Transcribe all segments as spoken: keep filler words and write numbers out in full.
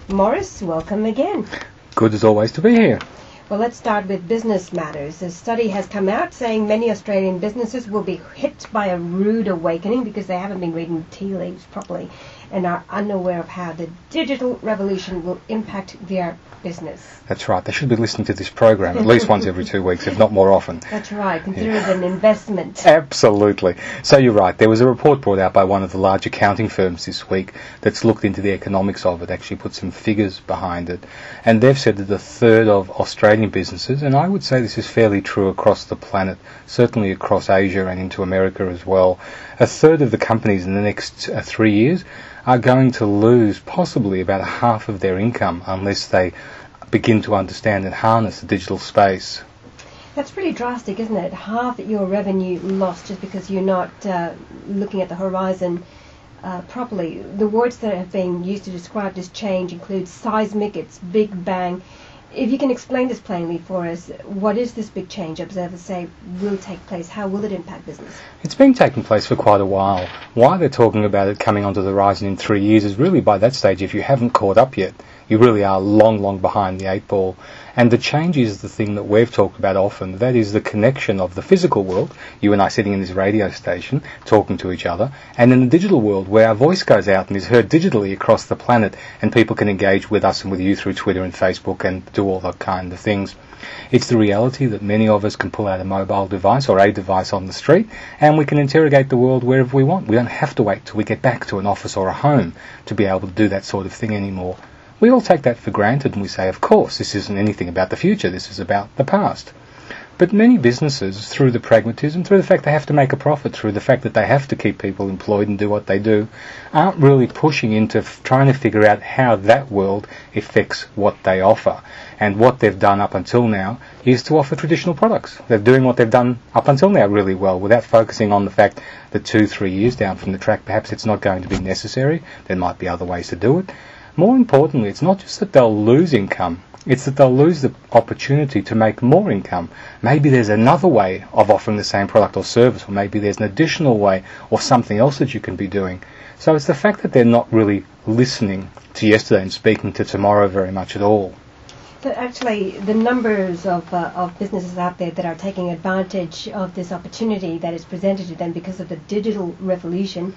Morris, welcome again. Good as always to be here. Well, let's start with business matters. A study has come out saying many Australian businesses will be hit by a rude awakening because they haven't been reading tea leaves properly and are unaware of how the digital revolution will impact their business. That's right. They should be listening to this program at least once every two weeks, if not more often. That's right. Consider yeah. it an investment. Absolutely. So you're right. There was a report brought out by one of the large accounting firms this week that's looked into the economics of it, actually put some figures behind it. And they've said that a third of Australian businesses, and I would say this is fairly true across the planet, certainly across Asia and into America as well, a third of the companies in the next uh, three years are going to lose possibly about half of their income unless they begin to understand and harness the digital space. That's pretty drastic, isn't it? Half your revenue lost just because you're not uh, looking at the horizon uh, properly. The words that have been used to describe this change include seismic, it's big bang. If you can explain this plainly for us, what is this big change observers say will take place? How will it impact business? It's been taking place for quite a while. Why they're talking about it coming onto the horizon in three years is really by that stage, if you haven't caught up yet, you really are long, long behind the eight ball. And the change is the thing that we've talked about often. That is the connection of the physical world, you and I sitting in this radio station, talking to each other, and in the digital world where our voice goes out and is heard digitally across the planet and people can engage with us and with you through Twitter and Facebook and do all that kind of things. It's the reality that many of us can pull out a mobile device or a device on the street and we can interrogate the world wherever we want. We don't have to wait till we get back to an office or a home to be able to do that sort of thing anymore. We all take that for granted and we say, of course, this isn't anything about the future, this is about the past. But many businesses, through the pragmatism, through the fact they have to make a profit, through the fact that they have to keep people employed and do what they do, aren't really pushing into f- trying to figure out how that world affects what they offer. And what they've done up until now is to offer traditional products. They're doing what they've done up until now really well without focusing on the fact that two, three years down from the track, perhaps it's not going to be necessary. There might be other ways to do it. More importantly, it's not just that they'll lose income, it's that they'll lose the opportunity to make more income. Maybe there's another way of offering the same product or service, or maybe there's an additional way or something else that you can be doing. So it's the fact that they're not really listening to yesterday and speaking to tomorrow very much at all. But actually, the numbers of uh, of businesses out there that are taking advantage of this opportunity that is presented to them because of the digital revolution,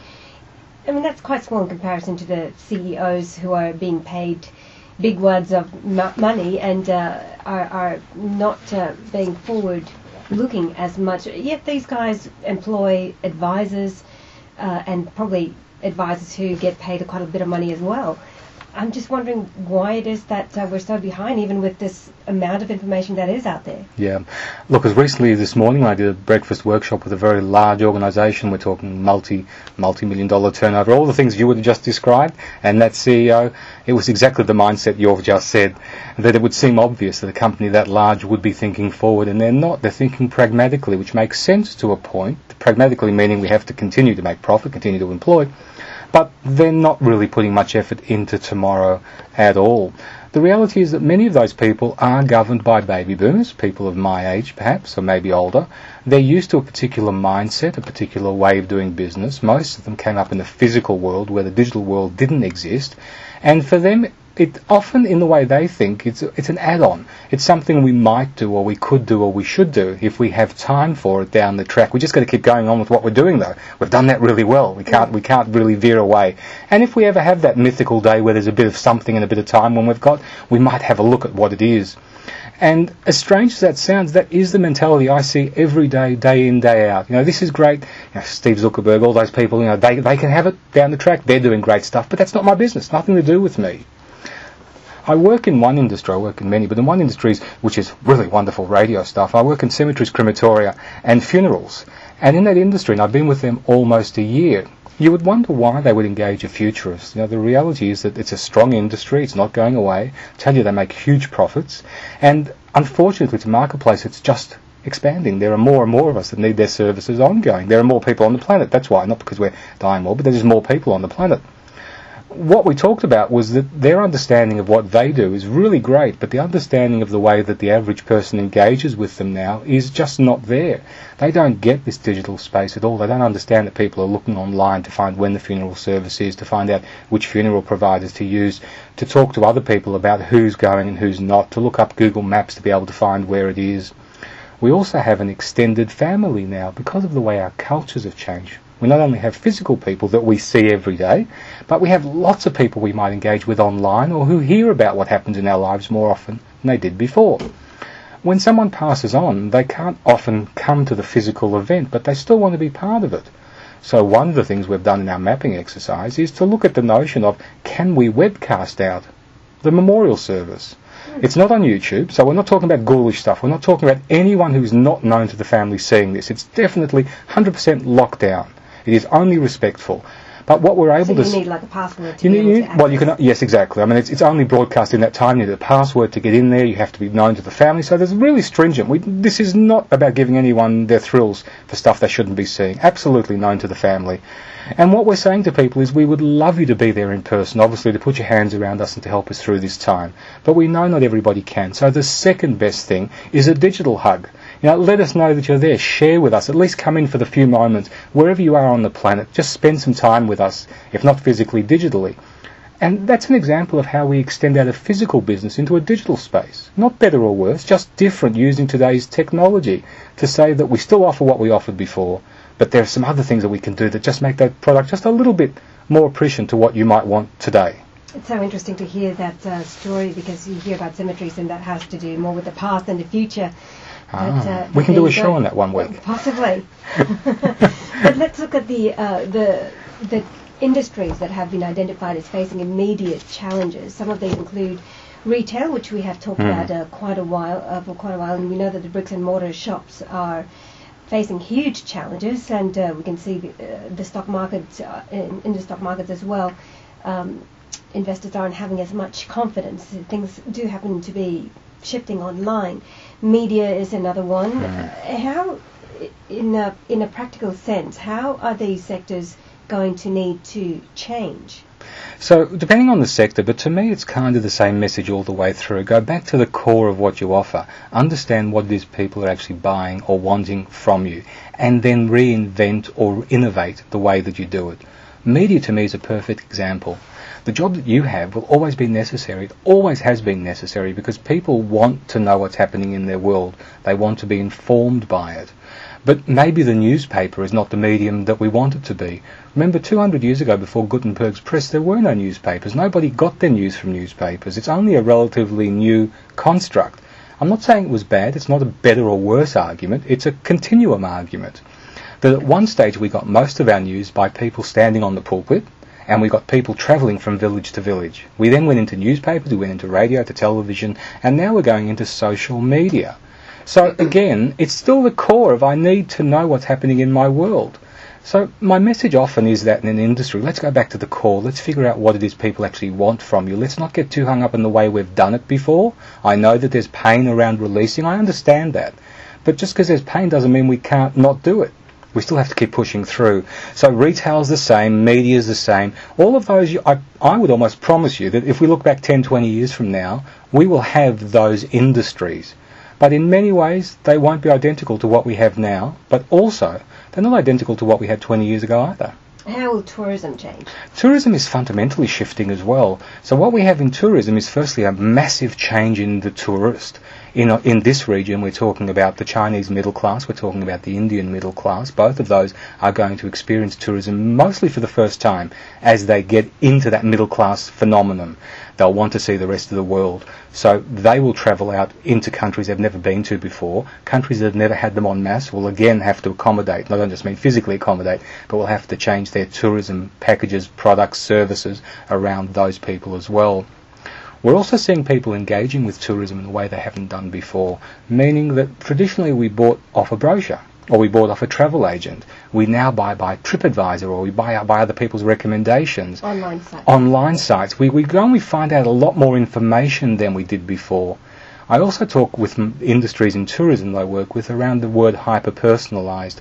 I mean, that's quite small in comparison to the C E Os who are being paid big wads of m- money and uh, are, are not uh, being forward-looking as much. Yet these guys employ advisors uh, and probably advisors who get paid quite a bit of money as well. I'm just wondering why it is that uh, we're so behind, even with this amount of information that is out there. Yeah. Look, as recently this morning I did a breakfast workshop with a very large organisation. We're talking multi, multi-million dollar turnover, all the things you would have just described. And that C E O, it was exactly the mindset you've just said, that it would seem obvious that a company that large would be thinking forward, and they're not. They're thinking pragmatically, which makes sense to a point. Pragmatically meaning we have to continue to make profit, continue to employ. But they're not really putting much effort into tomorrow at all. The reality is that many of those people are governed by baby boomers, people of my age perhaps, or maybe older. They're used to a particular mindset, a particular way of doing business. Most of them came up in the physical world where the digital world didn't exist. And for them, it often, in the way they think, it's it's an add-on. It's something we might do or we could do or we should do if we have time for it down the track. We just got to keep going on with what we're doing, though. We've done that really well. We can't we can't really veer away. And if we ever have that mythical day where there's a bit of something and a bit of time when we've got, we might have a look at what it is. And as strange as that sounds, that is the mentality I see every day, day in, day out. You know, this is great. You know, Steve Zuckerberg, all those people, you know, they they can have it down the track. They're doing great stuff, but that's not my business. Nothing to do with me. I work in one industry, I work in many, but in one industry, which is really wonderful radio stuff, I work in cemeteries, crematoria and funerals. And in that industry, and I've been with them almost a year, you would wonder why they would engage a futurist. You know, the reality is that it's a strong industry, it's not going away. I tell you, they make huge profits. And unfortunately, to marketplace, it's just expanding. There are more and more of us that need their services ongoing. There are more people on the planet, that's why, not because we're dying more, but there's more people on the planet. what we talked about was that their understanding of what they do is really great, but the understanding of the way that the average person engages with them now is just not there. They don't get this digital space at all. They don't understand that people are looking online to find when the funeral service is, to find out which funeral providers to use, to talk to other people about who's going and who's not, to look up Google Maps to be able to find where it is. We also have an extended family now because of the way our cultures have changed. We not only have physical people that we see every day, but we have lots of people we might engage with online or who hear about what happens in our lives more often than they did before. When someone passes on, they can't often come to the physical event, but they still want to be part of it. So one of the things we've done in our mapping exercise is to look at the notion of, can we webcast out the memorial service? It's not on YouTube, so we're not talking about ghoulish stuff. We're not talking about anyone who's not known to the family seeing this. It's definitely one hundred percent locked down. It is only respectful. But what we're able so to... you need like a password to you be need, able to access. Well, you can... Yes, exactly. I mean, it's, it's only broadcast in that time. You need a password to get in there. You have to be known to the family. So there's really stringent. We, this is not about giving anyone their thrills for stuff they shouldn't be seeing. Absolutely known to the family. And what we're saying to people is we would love you to be there in person, obviously to put your hands around us and to help us through this time. But we know not everybody can. So the second best thing is a digital hug. You know, let us know that you're there. Share with us. At least come in for the few moments. Wherever you are on the planet, just spend some time with us, if not physically, digitally. And that's an example of how we extend out of physical business into a digital space. Not better or worse, just different using today's technology to say that we still offer what we offered before, but there are some other things that we can do that just make that product just a little bit more appreciative to what you might want today. It's so interesting to hear that uh, story, because you hear about cemeteries and that has to do more with the past and the future. Ah, But, uh, we can do a you show go. on that one week. Possibly. But let's look at the uh, the the industries that have been identified as facing immediate challenges. Some of these include retail, which we have talked Mm. about uh, quite a while uh, for quite a while, and we know that the bricks and mortar shops are facing huge challenges, and uh, we can see the, uh, the stock market uh, in, in the stock markets as well. Um, investors aren't having as much confidence. Things do happen to be shifting online. Media is another one. Mm. Uh, how, in a, in a practical sense, how are these sectors going to need to change? So, depending on the sector, but to me it's kind of the same message all the way through. Go back to the core of what you offer. Understand what it is people are actually buying or wanting from you, and then reinvent or innovate the way that you do it. Media to me is a perfect example. The job that you have will always be necessary. It always has been necessary because people want to know what's happening in their world. They want to be informed by it. But maybe the newspaper is not the medium that we want it to be. Remember, two hundred years ago, before Gutenberg's press, there were no newspapers. Nobody got their news from newspapers. It's only a relatively new construct. I'm not saying it was bad. It's not a better or worse argument. It's a continuum argument. That at one stage we got most of our news by people standing on the pulpit, and we got people travelling from village to village. We then went into newspapers, we went into radio, to television, and now we're going into social media. So again, it's still the core of I need to know what's happening in my world. So my message often is that in an industry, let's go back to the core. Let's figure out what it is people actually want from you. Let's not get too hung up in the way we've done it before. I know that there's pain around releasing. I understand that. But just because there's pain doesn't mean we can't not do it. We still have to keep pushing through. So retail's the same, media's the same. All of those, I, I would almost promise you that if we look back ten, twenty years from now, we will have those industries. But in many ways, they won't be identical to what we have now, but also they're not identical to what we had twenty years ago either. How will tourism change? Tourism is fundamentally shifting as well. So what we have in tourism is firstly a massive change in the tourist. In, in this region, we're talking about the Chinese middle class, we're talking about the Indian middle class. Both of those are going to experience tourism mostly for the first time as they get into that middle class phenomenon. They'll want to see the rest of the world. So they will travel out into countries they've never been to before. Countries that have never had them en masse will again have to accommodate, not just mean physically accommodate, but will have to change their tourism packages, products, services around those people as well. We're also seeing people engaging with tourism in a way they haven't done before, meaning that traditionally we bought off a brochure or we bought off a travel agent. We now buy by TripAdvisor or we buy by other people's recommendations. Online sites. Online sites. We, we go and we find out a lot more information than we did before. I also talk with m- industries in tourism that I work with around the word hyper-personalised.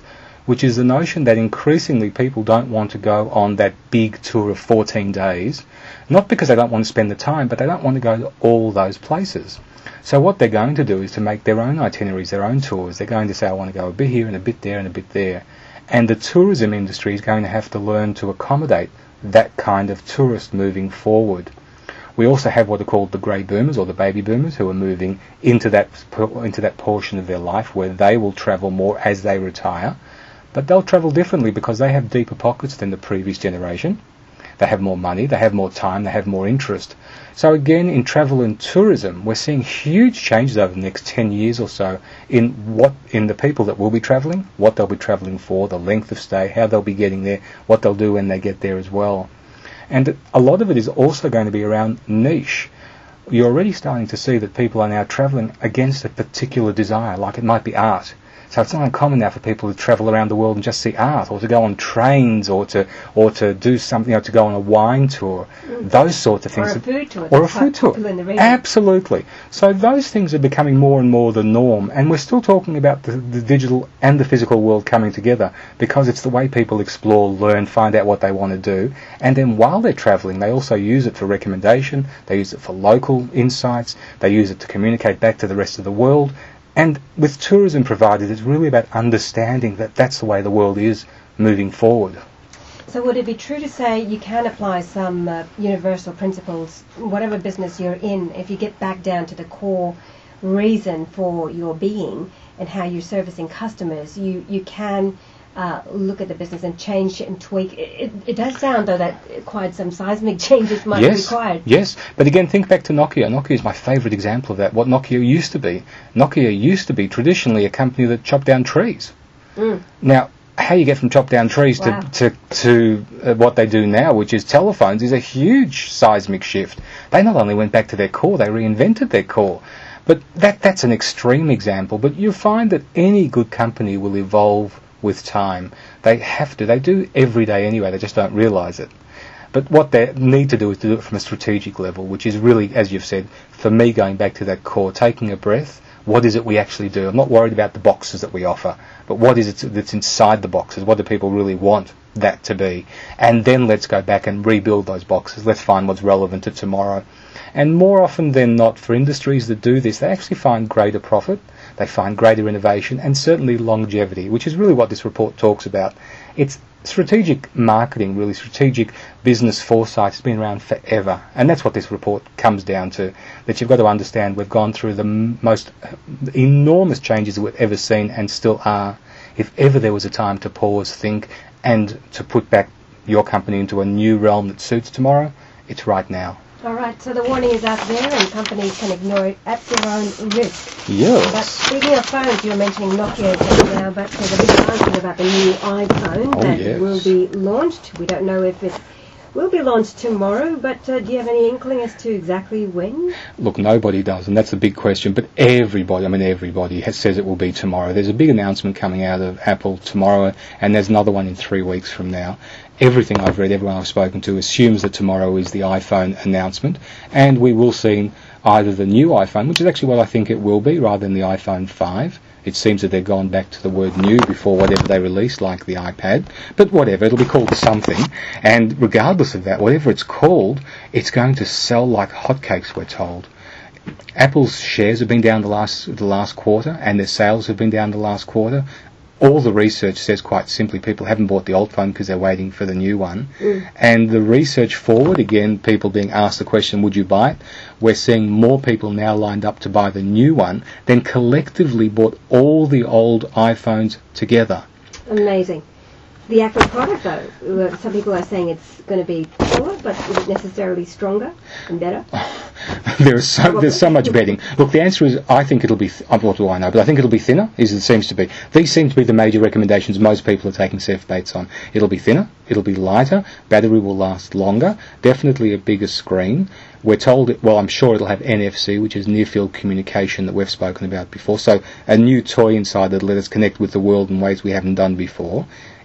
which is the notion that increasingly people don't want to go on that big tour of fourteen days, not because they don't want to spend the time, but they don't want to go to all those places. So what they're going to do is to make their own itineraries, their own tours. They're going to say, I want to go a bit here and a bit there and a bit there. And the tourism industry is going to have to learn to accommodate that kind of tourist moving forward. We also have what are called the grey boomers or the baby boomers who are moving into that into that portion of their life where they will travel more as they retire. But they'll travel differently because they have deeper pockets than the previous generation. They have more money, they have more time, they have more interest. So again, in travel and tourism, we're seeing huge changes over the next ten years or so in what in the people that will be travelling, what they'll be travelling for, the length of stay, how they'll be getting there, what they'll do when they get there as well. And a lot of it is also going to be around niche. You're already starting to see that people are now travelling against a particular desire, like it might be art. So it's not uncommon now for people to travel around the world and just see art, or to go on trains, or to or to do something, you know, to go on a wine tour, mm. those sorts of things. Or a food tour. Or a food tour. In the region. Absolutely. So those things are becoming more and more the norm, and we're still talking about the, the digital and the physical world coming together because it's the way people explore, learn, find out what they want to do, and then while they're travelling, they also use it for recommendation. They use it for local insights. They use it to communicate back to the rest of the world. And with tourism provided, it's really about understanding that that's the way the world is moving forward. So would it be true to say you can apply some uh, universal principles, whatever business you're in, if you get back down to the core reason for your being and how you're servicing customers, you, you can uh, look at the business and change it and tweak. It, it, it does sound, though, that quite some seismic changes might yes, be required. Yes, but again, think back to Nokia. Nokia is my favourite example of that, what Nokia used to be. Nokia used to be traditionally a company that chopped down trees. Mm. Now, how you get from chop down trees wow. to to, to uh, what they do now, which is telephones, is a huge seismic shift. They not only went back to their core, they reinvented their core. But that that's an extreme example. But you find that any good company will evolve with time. They have to. They do every day anyway. They just don't realise it. But what they need to do is to do it from a strategic level, which is really, as you've said, for me, going back to that core, taking a breath. What is it we actually do? I'm not worried about the boxes that we offer, but what is it that's inside the boxes? What do people really want that to be? And then let's go back and rebuild those boxes. Let's find what's relevant to tomorrow. And more often than not, for industries that do this, they actually find greater profit, they find greater innovation, and certainly longevity, which is really what this report talks about. It's strategic marketing, really strategic business foresight has been around forever, and that's what this report comes down to, that you've got to understand we've gone through the m- most enormous changes that we've ever seen and still are. If ever there was a time to pause, think, and to put back your company into a new realm that suits tomorrow, it's right now. All right, so the warning is out there and companies can ignore it at their own risk. Yes. But speaking of phones, you were mentioning Nokia just now, but there's a big announcement about the new iPhone oh, that yes. will be launched. We don't know if it will be launched tomorrow, but uh, do you have any inkling as to exactly when? Look, nobody does, and that's the big question, but everybody, I mean everybody, has, says it will be tomorrow. There's a big announcement coming out of Apple tomorrow, and there's another one in three weeks from now. Everything I've read, everyone I've spoken to, assumes that tomorrow is the iPhone announcement, and we will see either the new iPhone, which is actually what I think it will be, rather than the iPhone five. It seems that they've gone back to the word new before whatever they released, like the iPad. But whatever, it'll be called something. And regardless of that, whatever it's called, it's going to sell like hotcakes, we're told. Apple's shares have been down the last the last quarter, and their sales have been down the last quarter. All the research says quite simply people haven't bought the old phone because they're waiting for the new one. Mm. And the research forward, again, people being asked the question, would you buy it? We're seeing more people now lined up to buy the new one than collectively bought all the old iPhones together. Amazing. The actual product, though, some people are saying it's going to be taller, but is it necessarily stronger and better? There's so there's so much betting. Look, the answer is I think it'll be. Th- what do I know? But I think it'll be thinner. As it seems to be. These seem to be the major recommendations most people are taking safe bets on. It'll be thinner. It'll be lighter. Battery will last longer. Definitely a bigger screen. We're told it. Well, I'm sure it'll have N F C, which is near field communication that we've spoken about before. So a new toy inside that'll let us connect with the world in ways we haven't done before.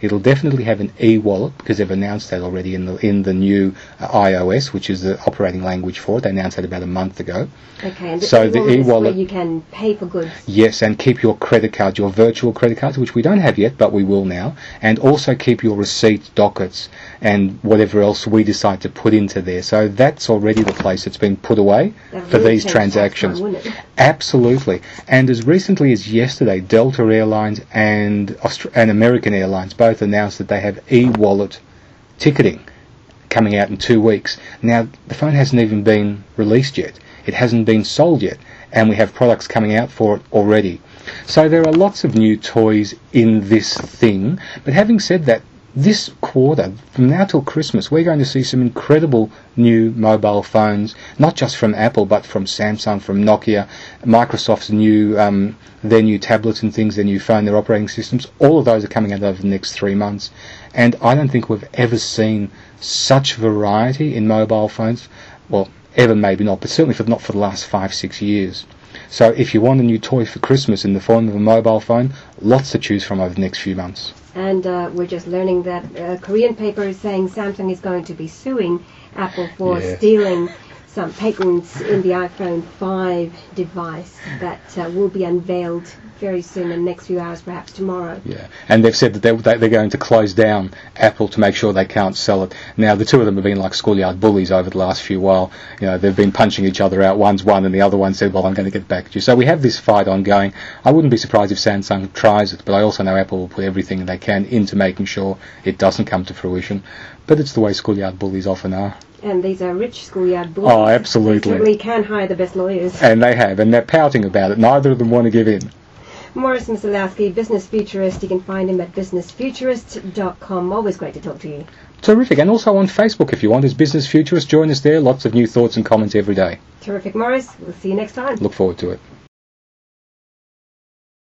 It'll definitely have an e-wallet because they've announced that already in the in the new uh, iOS, which is the operating language for it. They announced that about a month ago. Okay, and the so e-wallet the e-wallet, is where you can pay for goods. Yes, and keep your credit cards, your virtual credit cards, which we don't have yet, but we will now, and also keep your receipts, dockets, and whatever else we decide to put into there. So that's already the place that's been put away That for really these changed transactions. last time, wouldn't it? Absolutely. And as recently as yesterday, Delta Airlines and Aust- and American Airlines both announced that they have e-wallet ticketing coming out in two weeks. Now, the phone hasn't even been released yet. It hasn't been sold yet, and we have products coming out for it already. So there are lots of new toys in this thing. But having said that, this quarter, from now till Christmas, we're going to see some incredible new mobile phones, not just from Apple, but from Samsung, from Nokia, Microsoft's new, um, their new tablets and things, their new phone, their operating systems. All of those are coming out over the next three months. And I don't think we've ever seen such variety in mobile phones. Well, ever maybe not, but certainly for, not for the last five, six years. So if you want a new toy for Christmas in the form of a mobile phone, lots to choose from over the next few months. And uh, we're just learning that a Korean paper is saying Samsung is going to be suing Apple for Yes. stealing some patents in the iPhone five device that uh, will be unveiled very soon, in the next few hours, perhaps tomorrow. Yeah, and they've said that they're, they're going to close down Apple to make sure they can't sell it. Now, the two of them have been like schoolyard bullies over the last few while. You know, they've been punching each other out. One's won, and the other one said, well, I'm going to get back to you. So we have this fight ongoing. I wouldn't be surprised if Samsung tries it, but I also know Apple will put everything they can into making sure it doesn't come to fruition. But it's the way schoolyard bullies often are. And these are rich schoolyard bullies. Oh, absolutely. They certainly can hire the best lawyers. And they have, and they're pouting about it. Neither of them want to give in. Morris Masalowski, Business Futurist. You can find him at business futurist dot com. Always great to talk to you. Terrific. And also on Facebook, if you want, as Business Futurist. Join us there. Lots of new thoughts and comments every day. Terrific, Morris. We'll see you next time. Look forward to it.